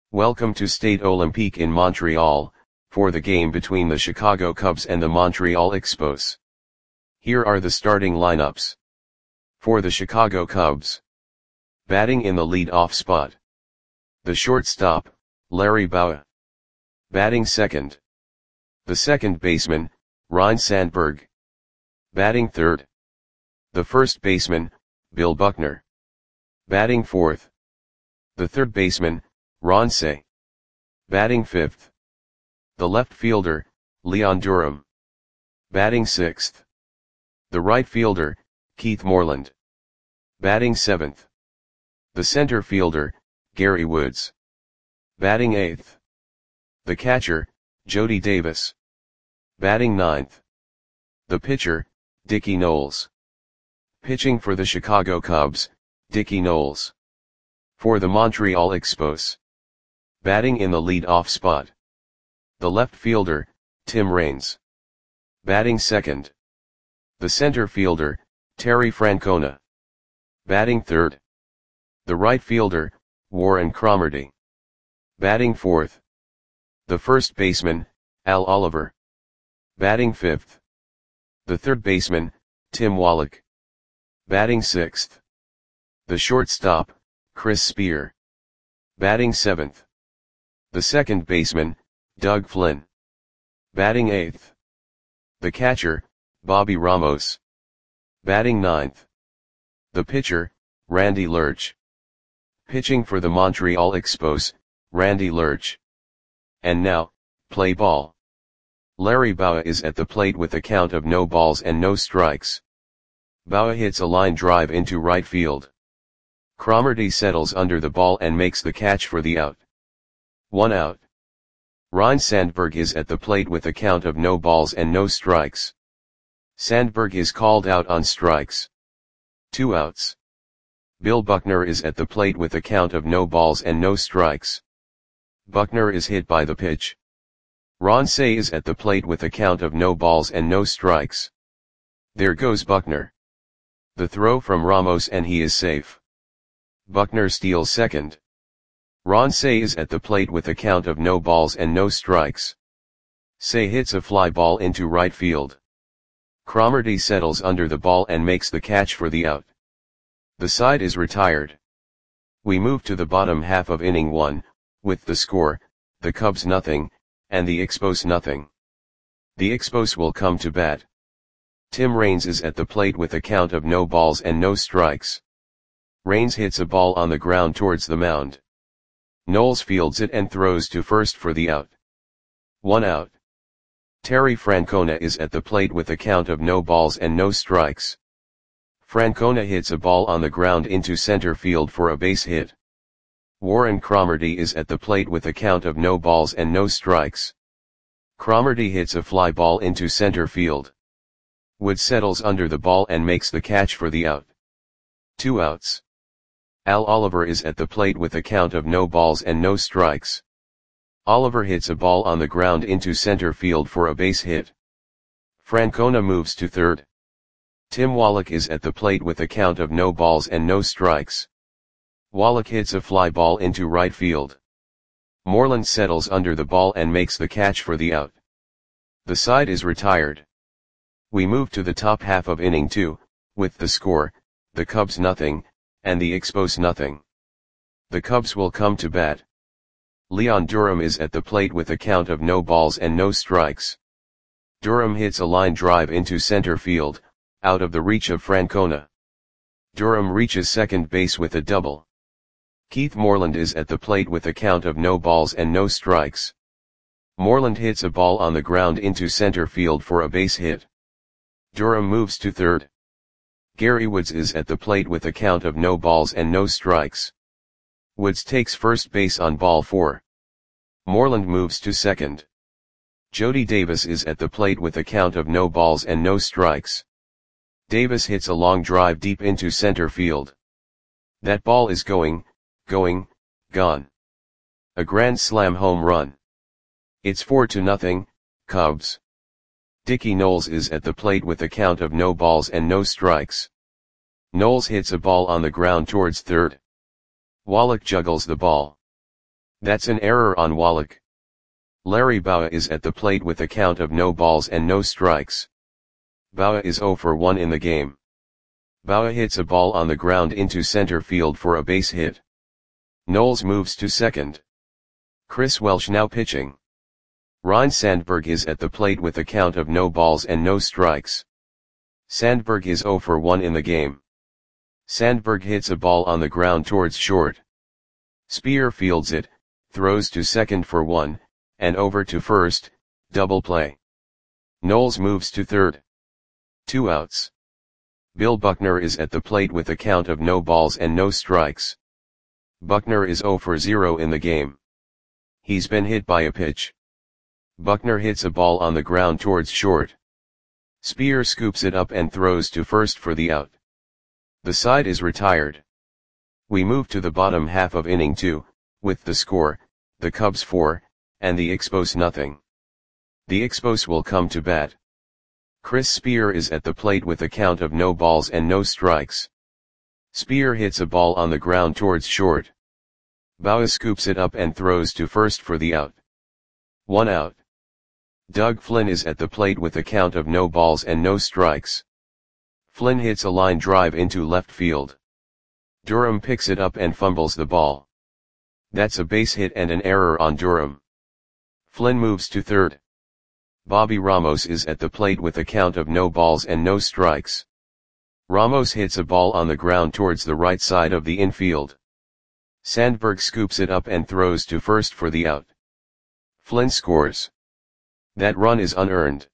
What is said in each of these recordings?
Welcome to Stade Olympique in Montreal, for the game between the Chicago Cubs and the Montreal Expos. Here are the starting lineups. For the Chicago Cubs. Batting in the lead-off spot. The shortstop, Larry Bowa. Batting second. The second baseman, Ryne Sandberg. Batting third. The first baseman, Bill Buckner. Batting fourth. The third baseman, Ron Cey. Batting fifth. The left fielder, Leon Durham. Batting sixth. The right fielder, Keith Moreland. Batting seventh. The center fielder, Gary Woods. Batting eighth. The catcher, Jody Davis. Batting ninth. The pitcher, Dickie Noles. Pitching for the Chicago Cubs, Dickie Noles. For the Montreal Expos. Batting in the lead-off spot. The left fielder, Tim Raines. Batting second. The center fielder, Terry Francona. Batting third. The right fielder, Warren Cromartie. Batting fourth. The first baseman, Al Oliver. Batting fifth. The third baseman, Tim Wallach. Batting sixth. The shortstop, Chris Spear. Batting seventh. The second baseman, Doug Flynn. Batting eighth. The catcher, Bobby Ramos. Batting ninth. The pitcher, Randy Lerch. Pitching for the Montreal Expos, Randy Lerch. And now, play ball. Larry Bowa is at the plate with a count of no balls and no strikes. Bowa hits a line drive into right field. Cromartie settles under the ball and makes the catch for the out. 1 out. Ryne Sandberg is at the plate with a count of no balls and no strikes. Sandberg is called out on strikes. 2 outs. Bill Buckner is at the plate with a count of no balls and no strikes. Buckner is hit by the pitch. Ron Cey is at the plate with a count of no balls and no strikes. There goes Buckner. The throw from Ramos and he is safe. Buckner steals second. Ron Cey is at the plate with a count of no balls and no strikes. Cey hits a fly ball into right field. Cromartie settles under the ball and makes the catch for the out. The side is retired. We move to the bottom half of inning 1, with the score, the Cubs nothing, and the Expos nothing. The Expos will come to bat. Tim Raines is at the plate with a count of no balls and no strikes. Raines hits a ball on the ground towards the mound. Noles fields it and throws to first for the out. 1 out. Terry Francona is at the plate with a count of no balls and no strikes. Francona hits a ball on the ground into center field for a base hit. Warren Cromartie is at the plate with a count of no balls and no strikes. Cromartie hits a fly ball into center field. Wood settles under the ball and makes the catch for the out. 2 outs. Al Oliver is at the plate with a count of no balls and no strikes. Oliver hits a ball on the ground into center field for a base hit. Francona moves to third. Tim Wallach is at the plate with a count of no balls and no strikes. Wallach hits a fly ball into right field. Moreland settles under the ball and makes the catch for the out. The side is retired. We move to the top half of inning 2, with the score, the Cubs nothing, and the Expos nothing. The Cubs will come to bat. Leon Durham is at the plate with a count of no balls and no strikes. Durham hits a line drive into center field, out of the reach of Francona. Durham reaches second base with a double. Keith Moreland is at the plate with a count of no balls and no strikes. Moreland hits a ball on the ground into center field for a base hit. Durham moves to third. Gary Woods is at the plate with a count of no balls and no strikes. Woods takes first base on ball 4. Moreland moves to second. Jody Davis is at the plate with a count of no balls and no strikes. Davis hits a long drive deep into center field. That ball is gone. A grand slam home run. It's 4-0, Cubs. Dickie Noles is at the plate with a count of no balls and no strikes. Noles hits a ball on the ground towards third. Wallach juggles the ball. That's an error on Wallach. Larry Bowa is at the plate with a count of no balls and no strikes. Bowa is 0 for 1 in the game. Bowa hits a ball on the ground into center field for a base hit. Knowles moves to second. Chris Welsh now pitching. Ryne Sandberg is at the plate with a count of no balls and no strikes. Sandberg is 0 for 1 in the game. Sandberg hits a ball on the ground towards short. Speer fields it, throws to second for 1, and over to first, double play. Knowles moves to third. 2 outs. Bill Buckner is at the plate with a count of no balls and no strikes. Buckner is 0 for 0 in the game. He's been hit by a pitch. Buckner hits a ball on the ground towards short. Speer scoops it up and throws to first for the out. The side is retired. We move to the bottom half of inning 2, with the score, the Cubs 4, and the Expos nothing. The Expos will come to bat. Chris Speer is at the plate with a count of no balls and no strikes. Speer hits a ball on the ground towards short. Bowa scoops it up and throws to first for the out. 1 out. Doug Flynn is at the plate with a count of no balls and no strikes. Flynn hits a line drive into left field. Durham picks it up and fumbles the ball. That's a base hit and an error on Durham. Flynn moves to third. Bobby Ramos is at the plate with a count of no balls and no strikes. Ramos hits a ball on the ground towards the right side of the infield. Sandberg scoops it up and throws to first for the out. Flynn scores. That run is unearned.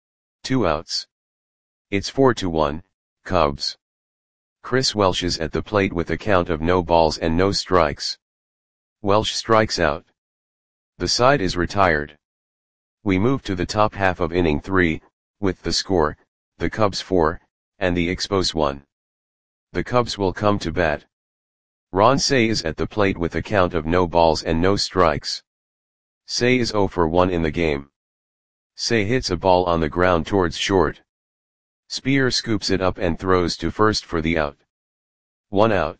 2 outs. It's 4-1, Cubs. Chris Welsh is at the plate with a count of no balls and no strikes. Welsh strikes out. The side is retired. We move to the top half of inning 3, with the score, the Cubs 4, and the Expos 1. The Cubs will come to bat. Ron Cey is at the plate with a count of no balls and no strikes. Cey is 0 for 1 in the game. Cey hits a ball on the ground towards short. Speer scoops it up and throws to first for the out. 1 out.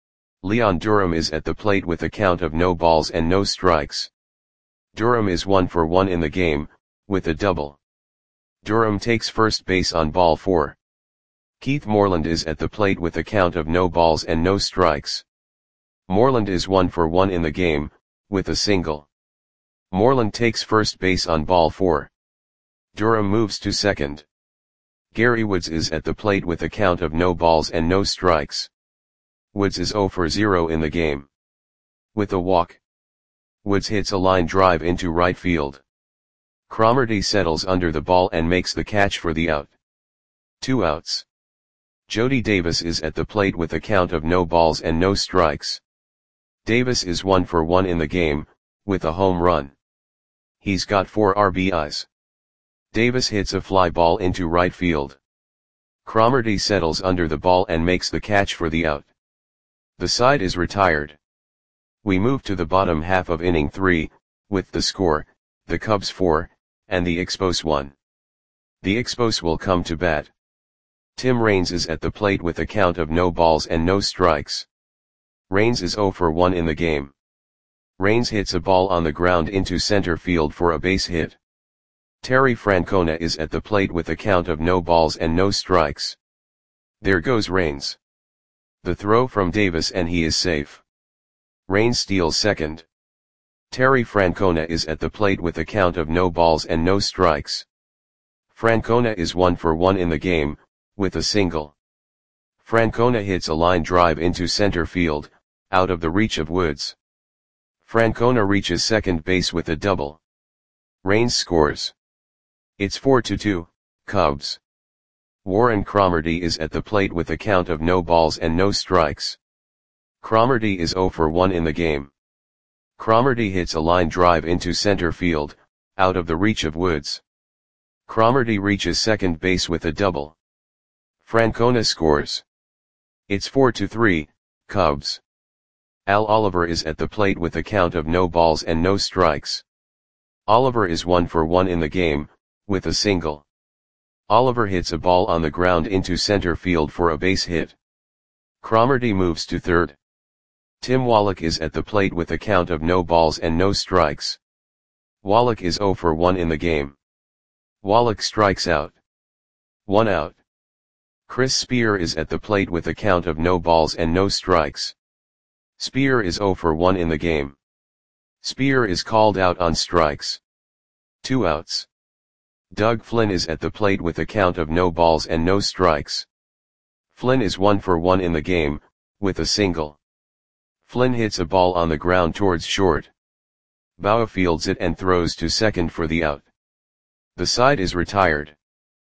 Leon Durham is at the plate with a count of no balls and no strikes. Durham is 1 for 1 in the game, with a double. Durham takes first base on ball 4. Keith Moreland is at the plate with a count of no balls and no strikes. Moreland is 1 for 1 in the game, with a single. Moreland takes first base on ball 4. Durham moves to second. Gary Woods is at the plate with a count of no balls and no strikes. Woods is 0 for 0 in the game. With a walk. Woods hits a line drive into right field. Cromartie settles under the ball and makes the catch for the out. 2 outs. Jody Davis is at the plate with a count of no balls and no strikes. Davis is 1 for 1 in the game, with a home run. He's got 4 RBIs. Davis hits a fly ball into right field. Cromartie settles under the ball and makes the catch for the out. The side is retired. We move to the bottom half of inning 3, with the score, the Cubs 4, and the Expos 1. The Expos will come to bat. Tim Raines is at the plate with a count of no balls and no strikes. Raines is 0 for 1 in the game. Raines hits a ball on the ground into center field for a base hit. Terry Francona is at the plate with a count of no balls and no strikes. There goes Raines. The throw from Davis and he is safe. Raines steals second. Terry Francona is at the plate with a count of no balls and no strikes. Francona is 1 for 1 in the game, with a single. Francona hits a line drive into center field, out of the reach of Woods. Francona reaches second base with a double. Raines scores. It's 4-2, Cubs. Warren Cromartie is at the plate with a count of no balls and no strikes. Cromartie is 0 for 1 in the game. Cromartie hits a line drive into center field, out of the reach of Woods. Cromartie reaches second base with a double. Francona scores. It's 4-3, Cubs. Al Oliver is at the plate with a count of no balls and no strikes. Oliver is 1 for 1 in the game, with a single. Oliver hits a ball on the ground into center field for a base hit. Cromartie moves to third. Tim Wallach is at the plate with a count of no balls and no strikes. Wallach is 0 for 1 in the game. Wallach strikes out. 1 out. Chris Spear is at the plate with a count of no balls and no strikes. Spear is 0 for 1 in the game. Spear is called out on strikes. 2 outs. Doug Flynn is at the plate with a count of no balls and no strikes. Flynn is 1 for 1 in the game, with a single. Flynn hits a ball on the ground towards short. Bauer fields it and throws to second for the out. The side is retired.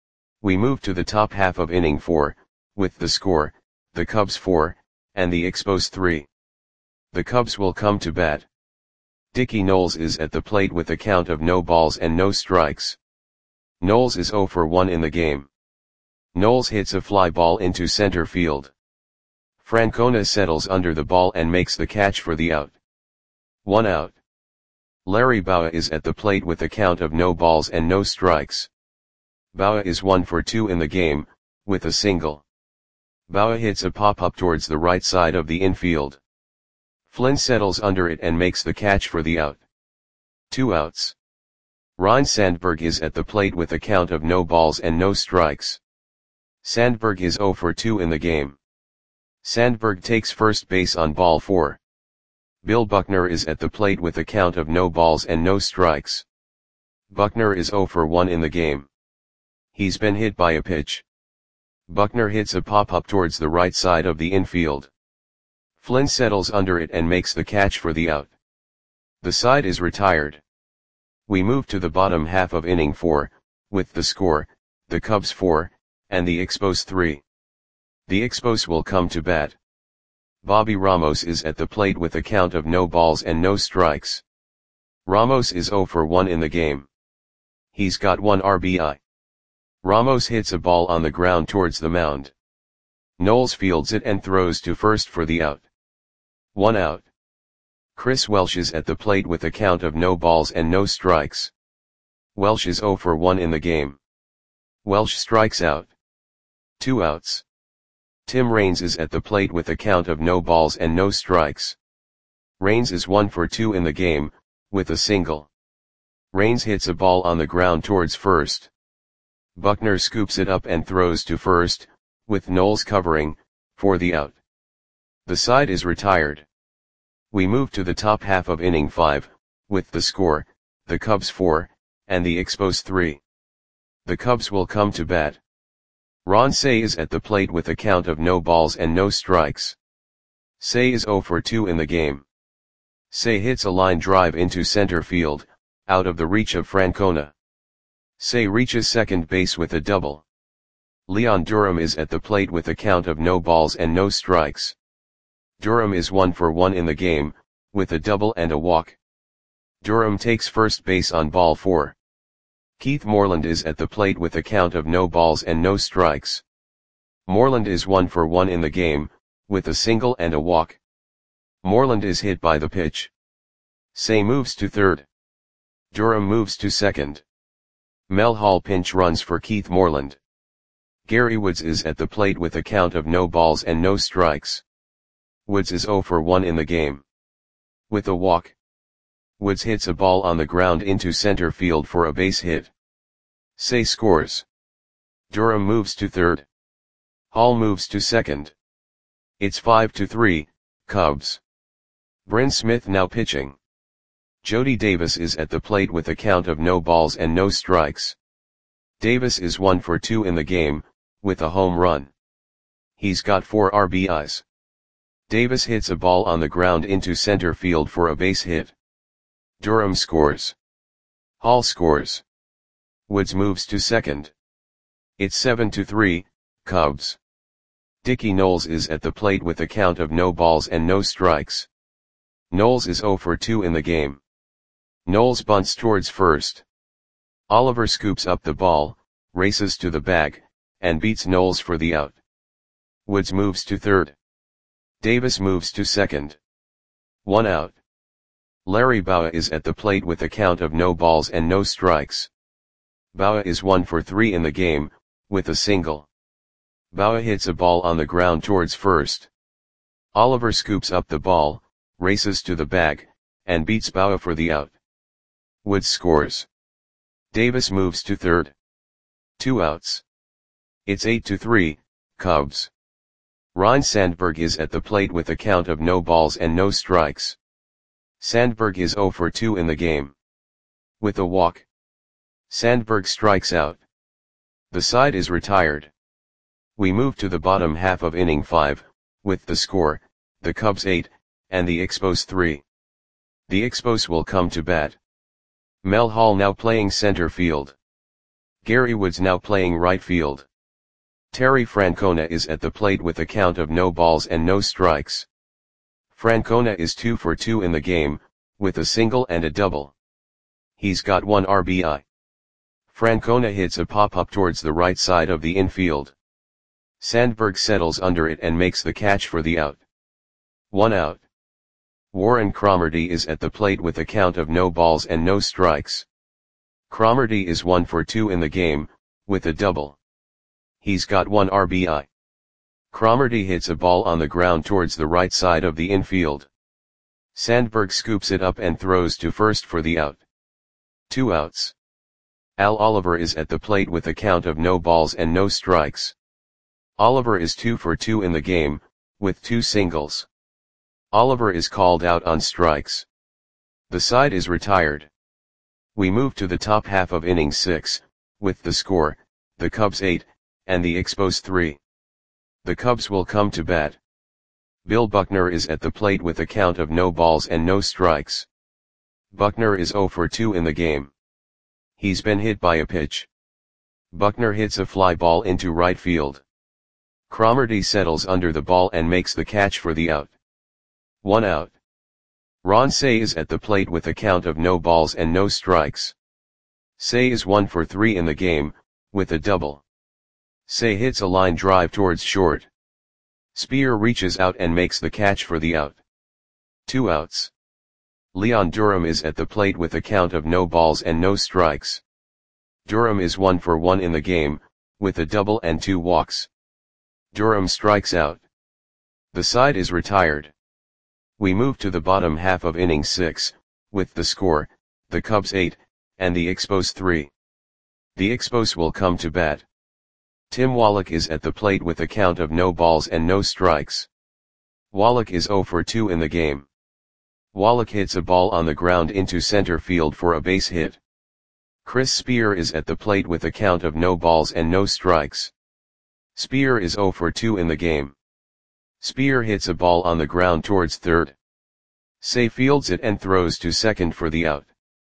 We move to the top half of inning 4, with the score, the Cubs 4, and the Expos 3. The Cubs will come to bat. Dickie Knowles is at the plate with a count of no balls and no strikes. Knowles is 0 for 1 in the game. Knowles hits a fly ball into center field. Francona settles under the ball and makes the catch for the out. 1 out. Larry Bowa is at the plate with a count of no balls and no strikes. Bowa is 1 for 2 in the game, with a single. Bowa hits a pop-up towards the right side of the infield. Flynn settles under it and makes the catch for the out. 2 outs. Ryne Sandberg is at the plate with a count of no balls and no strikes. Sandberg is 0 for 2 in the game. Sandberg takes first base on ball 4. Bill Buckner is at the plate with a count of no balls and no strikes. Buckner is 0 for 1 in the game. He's been hit by a pitch. Buckner hits a pop-up towards the right side of the infield. Flynn settles under it and makes the catch for the out. The side is retired. We move to the bottom half of inning 4, with the score, the Cubs 4, and the Expos 3. The Expos will come to bat. Bobby Ramos is at the plate with a count of no balls and no strikes. Ramos is 0 for 1 in the game. He's got 1 RBI. Ramos hits a ball on the ground towards the mound. Knowles fields it and throws to first for the out. 1 out. Chris Welsh is at the plate with a count of no balls and no strikes. Welsh is 0 for 1 in the game. Welsh strikes out. 2 outs. Tim Raines is at the plate with a count of no balls and no strikes. Raines is 1 for 2 in the game, with a single. Raines hits a ball on the ground towards first. Buckner scoops it up and throws to first, with Knowles covering, for the out. The side is retired. We move to the top half of inning 5, with the score, the Cubs 4, and the Expos 3. The Cubs will come to bat. Ron Cey is at the plate with a count of no balls and no strikes. Cey is 0 for 2 in the game. Cey hits a line drive into center field, out of the reach of Francona. Cey reaches second base with a double. Leon Durham is at the plate with a count of no balls and no strikes. Durham is 1 for 1 in the game, with a double and a walk. Durham takes first base on ball 4. Keith Moreland is at the plate with a count of no balls and no strikes. Moreland is 1 for 1 in the game, with a single and a walk. Moreland is hit by the pitch. Cey moves to third. Durham moves to second. Mel Hall pinch runs for Keith Moreland. Gary Woods is at the plate with a count of no balls and no strikes. Woods is 0 for 1 in the game. With a walk. Woods hits a ball on the ground into center field for a base hit. Cey scores. Durham moves to third. Hall moves to second. It's 5-3, Cubs. Bryn Smith now pitching. Jody Davis is at the plate with a count of no balls and no strikes. Davis is 1 for 2 in the game, with a home run. He's got 4 RBIs. Davis hits a ball on the ground into center field for a base hit. Durham scores. Hall scores. Woods moves to second. It's 7-3, Cubs. Dickie Knowles is at the plate with a count of no balls and no strikes. Knowles is 0 for 2 in the game. Knowles bunts towards first. Oliver scoops up the ball, races to the bag, and beats Knowles for the out. Woods moves to third. Davis moves to second. 1 out. Larry Bowa is at the plate with a count of no balls and no strikes. Bowa is 1 for 3 in the game, with a single. Bowa hits a ball on the ground towards first. Oliver scoops up the ball, races to the bag, and beats Bauer for the out. Woods scores. Davis moves to third. 2 outs. It's 8-3, Cubs. Ryne Sandberg is at the plate with a count of no balls and no strikes. Sandberg is 0 for 2 in the game. With a walk, Sandberg strikes out. The side is retired. We move to the bottom half of inning 5, with the score, the Cubs 8, and the Expos 3. The Expos will come to bat. Mel Hall now playing center field. Gary Woods now playing right field. Terry Francona is at the plate with a count of no balls and no strikes. Francona is 2 for 2 in the game, with a single and a double. He's got 1 RBI. Francona hits a pop-up towards the right side of the infield. Sandberg settles under it and makes the catch for the out. 1 out. Warren Cromartie is at the plate with a count of no balls and no strikes. Cromartie is 1 for 2 in the game, with a double. He's got 1 RBI. Cromartie hits a ball on the ground towards the right side of the infield. Sandberg scoops it up and throws to first for the out. 2 outs. Al Oliver is at the plate with a count of no balls and no strikes. Oliver is 2 for 2 in the game, with 2 singles. Oliver is called out on strikes. The side is retired. We move to the top half of inning 6, with the score, the Cubs 8, and the Expos 3. The Cubs will come to bat. Bill Buckner is at the plate with a count of no balls and no strikes. Buckner is 0 for 2 in the game. He's been hit by a pitch. Buckner hits a fly ball into right field. Cromartie settles under the ball and makes the catch for the out. 1 out. Ron Cey is at the plate with a count of no balls and no strikes. Cey is 1 for 3 in the game, with a double. Cey hits a line drive towards short. Spear reaches out and makes the catch for the out. 2 outs. Leon Durham is at the plate with a count of no balls and no strikes. Durham is 1 for 1 in the game, with a double and 2 walks. Durham strikes out. The side is retired. We move to the bottom half of inning 6, with the score, the Cubs 8, and the Expos 3. The Expos will come to bat. Tim Wallach is at the plate with a count of no balls and no strikes. Wallach is 0 for 2 in the game. Wallach hits a ball on the ground into center field for a base hit. Chris Spear is at the plate with a count of no balls and no strikes. Spear is 0 for 2 in the game. Spear hits a ball on the ground towards third. Cey fields it and throws to second for the out.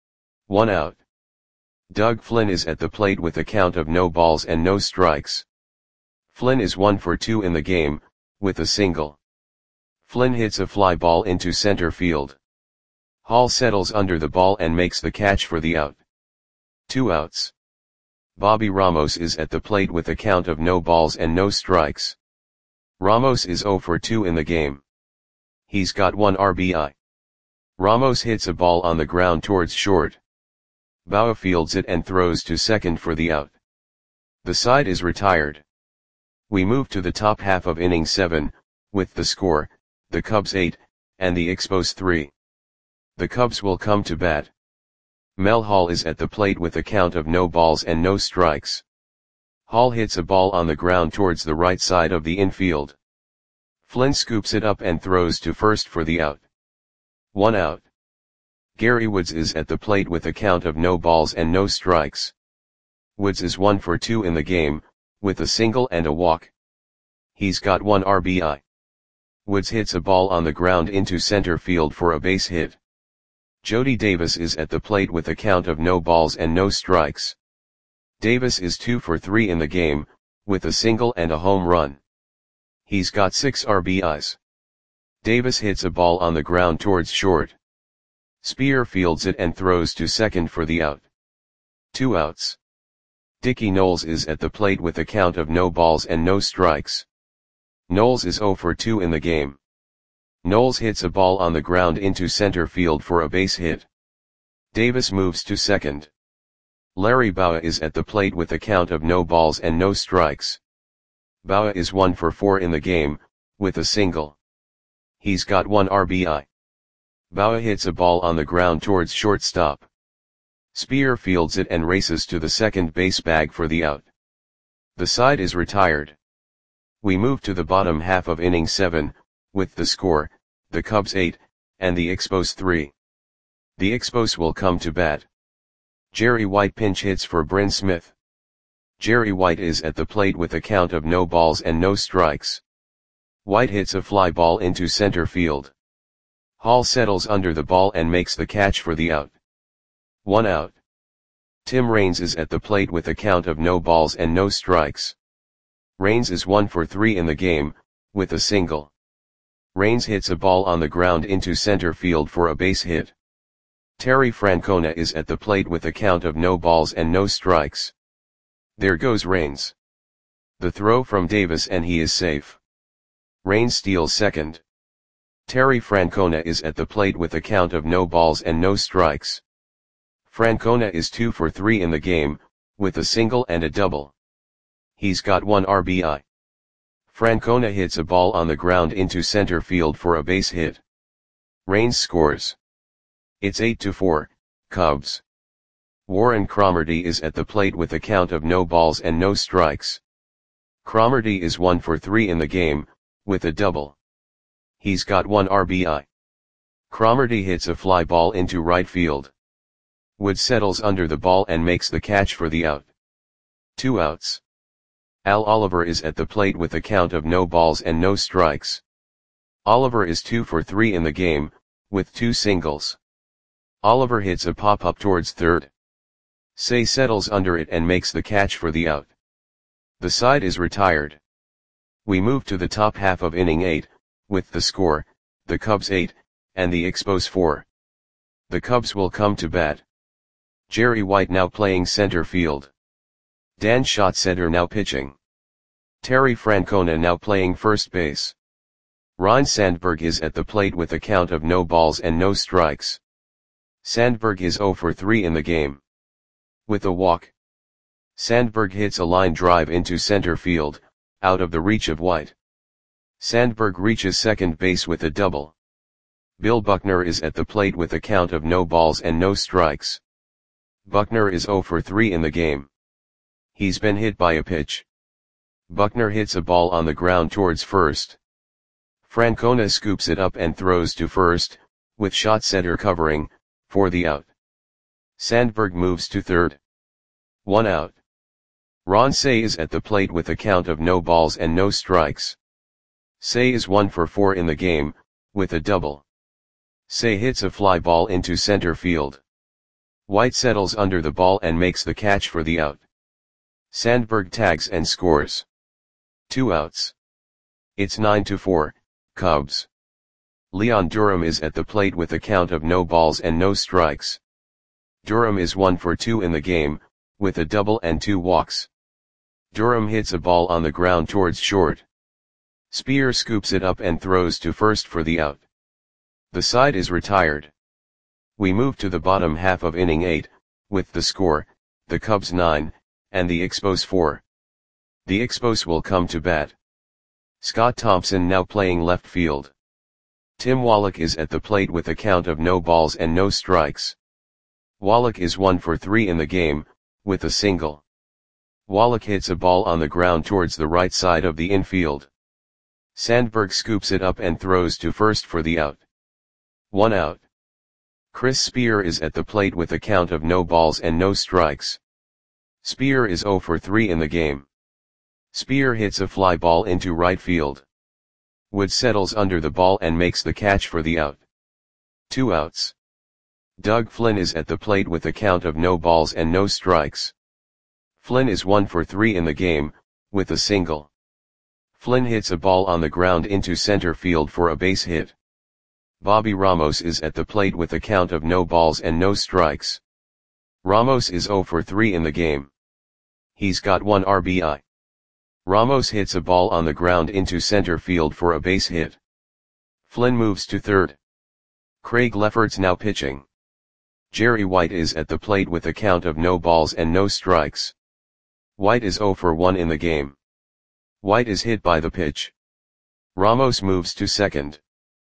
1 out. Doug Flynn is at the plate with a count of no balls and no strikes. Flynn is 1 for 2 in the game, with a single. Flynn hits a fly ball into center field. Hall settles under the ball and makes the catch for the out. 2 outs. Bobby Ramos is at the plate with a count of no balls and no strikes. Ramos is 0 for 2 in the game. He's got 1 RBI. Ramos hits a ball on the ground towards short. Bauer fields it and throws to second for the out. The side is retired. We move to the top half of inning 7, with the score, the Cubs 8, and the Expos 3. The Cubs will come to bat. Mel Hall is at the plate with a count of no balls and no strikes. Hall hits a ball on the ground towards the right side of the infield. Flynn scoops it up and throws to first for the out. 1 out. Gary Woods is at the plate with a count of no balls and no strikes. Woods is 1 for 2 in the game, with a single and a walk. He's got 1 RBI. Woods hits a ball on the ground into center field for a base hit. Jody Davis is at the plate with a count of no balls and no strikes. Davis is 2 for 3 in the game, with a single and a home run. He's got 6 RBIs. Davis hits a ball on the ground towards short. Spear fields it and throws to second for the out. 2 outs. Dickie Knowles is at the plate with a count of no balls and no strikes. Knowles is 0 for 2 in the game. Knowles hits a ball on the ground into center field for a base hit. Davis moves to second. Larry Bowa is at the plate with a count of no balls and no strikes. Bowa is 1 for 4 in the game, with a single. He's got 1 RBI. Boa hits a ball on the ground towards shortstop. Spear fields it and races to the second base bag for the out. The side is retired. We move to the bottom half of inning 7, with the score, the Cubs 8, and the Expos 3. The Expos will come to bat. Jerry White pinch hits for Bryn Smith. Jerry White is at the plate with a count of no balls and no strikes. White hits a fly ball into center field. Hall settles under the ball and makes the catch for the out. 1 out. Tim Raines is at the plate with a count of no balls and no strikes. Raines is 1 for 3 in the game, with a single. Raines hits a ball on the ground into center field for a base hit. Terry Francona is at the plate with a count of no balls and no strikes. There goes Raines. The throw from Davis and he is safe. Raines steals second. Terry Francona is at the plate with a count of no balls and no strikes. Francona is 2 for 3 in the game, with a single and a double. He's got 1 RBI. Francona hits a ball on the ground into center field for a base hit. Raines scores. It's 8-4, Cubs. Warren Cromartie is at the plate with a count of no balls and no strikes. Cromartie is 1 for 3 in the game, with a double. He's got 1 RBI. Cromartie hits a fly ball into right field. Wood settles under the ball and makes the catch for the out. 2 outs. Al Oliver is at the plate with a count of no balls and no strikes. Oliver is 2 for 3 in the game, with 2 singles. Oliver hits a pop-up towards third. Say settles under it and makes the catch for the out. The side is retired. We move to the top half of inning 8, with the score, the Cubs 8, and the Expos 4. The Cubs will come to bat. Jerry White now playing center field. Dan Schatzeder now pitching. Terry Francona now playing first base. Ryne Sandberg is at the plate with a count of no balls and no strikes. Sandberg is 0 for 3 in the game. With a walk. Sandberg hits a line drive into center field, out of the reach of White. Sandberg reaches second base with a double. Bill Buckner is at the plate with a count of no balls and no strikes. Buckner is 0 for 3 in the game. He's been hit by a pitch. Buckner hits a ball on the ground towards first. Francona scoops it up and throws to first, with Schatzeder covering, for the out. Sandberg moves to third. 1 out. Ron Cey is at the plate with a count of no balls and no strikes. Cey is 1 for 4 in the game, with a double. Cey hits a fly ball into center field. White settles under the ball and makes the catch for the out. Sandberg tags and scores. 2 outs. It's 9-4, Cubs. Leon Durham is at the plate with a count of no balls and no strikes. Durham is 1 for 2 in the game, with a double and 2 walks. Durham hits a ball on the ground towards short. Spear scoops it up and throws to first for the out. The side is retired. We move to the bottom half of inning 8, with the score, the Cubs 9, and the Expos 4. The Expos will come to bat. Scott Thompson now playing left field. Tim Wallach is at the plate with a count of no balls and no strikes. Wallach is 1 for 3 in the game, with a single. Wallach hits a ball on the ground towards the right side of the infield. Sandberg scoops it up and throws to first for the out. 1 out. Chris Spear is at the plate with a count of no balls and no strikes. Spear is 0 for 3 in the game. Spear hits a fly ball into right field. Wood settles under the ball and makes the catch for the out. 2 outs. Doug Flynn is at the plate with a count of no balls and no strikes. Flynn is 1 for 3 in the game, with a single. Flynn hits a ball on the ground into center field for a base hit. Bobby Ramos is at the plate with a count of no balls and no strikes. Ramos is 0 for 3 in the game. He's got 1 RBI. Ramos hits a ball on the ground into center field for a base hit. Flynn moves to third. Craig Lefferts now pitching. Jerry White is at the plate with a count of no balls and no strikes. White is 0 for 1 in the game. White is hit by the pitch. Ramos moves to second.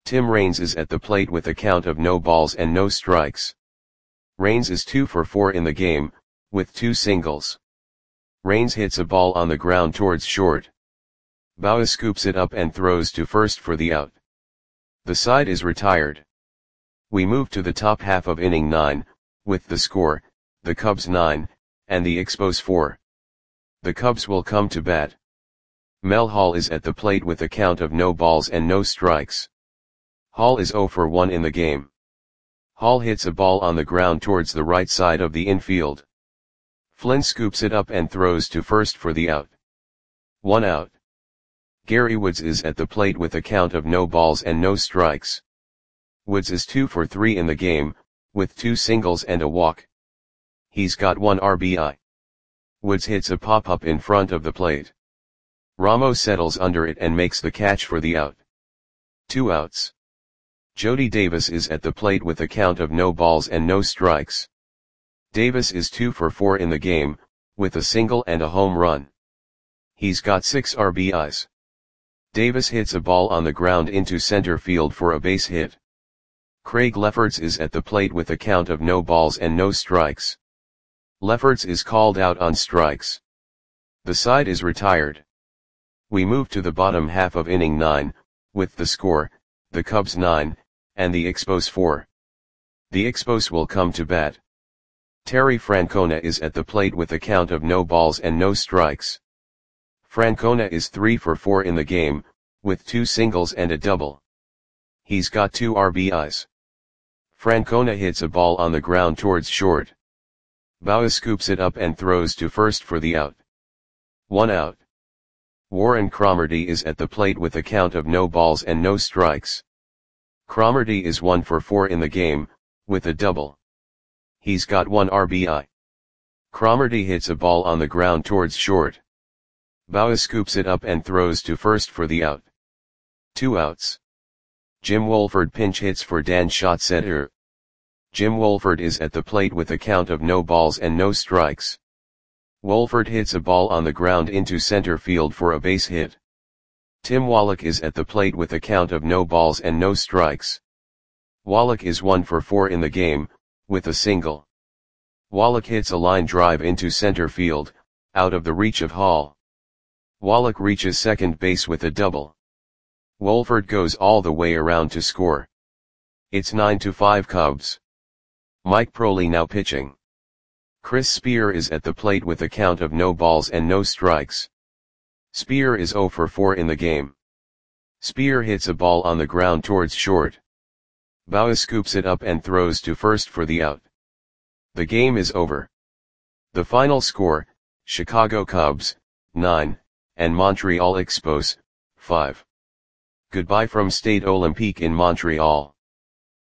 Tim Raines is at the plate with a count of no balls and no strikes. Raines is 2 for 4 in the game, with 2 singles. Raines hits a ball on the ground towards short. Bauer scoops it up and throws to first for the out. The side is retired. We move to the top half of inning 9, with the score, the Cubs 9, and the Expos 4. The Cubs will come to bat. Mel Hall is at the plate with a count of no balls and no strikes. Hall is 0 for 1 in the game. Hall hits a ball on the ground towards the right side of the infield. Flynn scoops it up and throws to first for the out. 1 out. Gary Woods is at the plate with a count of no balls and no strikes. Woods is 2 for 3 in the game, with 2 singles and a walk. He's got 1 RBI. Woods hits a pop-up in front of the plate. Ramos settles under it and makes the catch for the out. 2 outs. Jody Davis is at the plate with a count of no balls and no strikes. Davis is 2 for 4 in the game, with a single and a home run. He's got 6 RBIs. Davis hits a ball on the ground into center field for a base hit. Craig Lefferts is at the plate with a count of no balls and no strikes. Lefferts is called out on strikes. The side is retired. We move to the bottom half of inning 9, with the score, the Cubs 9, and the Expos 4. The Expos will come to bat. Terry Francona is at the plate with a count of no balls and no strikes. Francona is 3 for 4 in the game, with 2 singles and a double. He's got 2 RBIs. Francona hits a ball on the ground towards short. Bauer scoops it up and throws to first for the out. 1 out. Warren Cromartie is at the plate with a count of no balls and no strikes. Cromartie is 1 for 4 in the game, with a double. He's got 1 RBI. Cromartie hits a ball on the ground towards short. Bauer scoops it up and throws to first for the out. 2 outs. Jim Wolford pinch hits for Dan Schatzeder. Jim Wolford is at the plate with a count of no balls and no strikes. Wolford hits a ball on the ground into center field for a base hit. Tim Wallach is at the plate with a count of no balls and no strikes. Wallach is 1 for 4 in the game, with a single. Wallach hits a line drive into center field, out of the reach of Hall. Wallach reaches second base with a double. Wolford goes all the way around to score. It's 9-5 Cubs. Mike Proley now pitching. Chris Spear is at the plate with a count of no balls and no strikes. Spear is 0 for 4 in the game. Spear hits a ball on the ground towards short. Bauer scoops it up and throws to first for the out. The game is over. The final score, Chicago Cubs, 9, and Montreal Expos, 5. Goodbye from Stade Olympique in Montreal.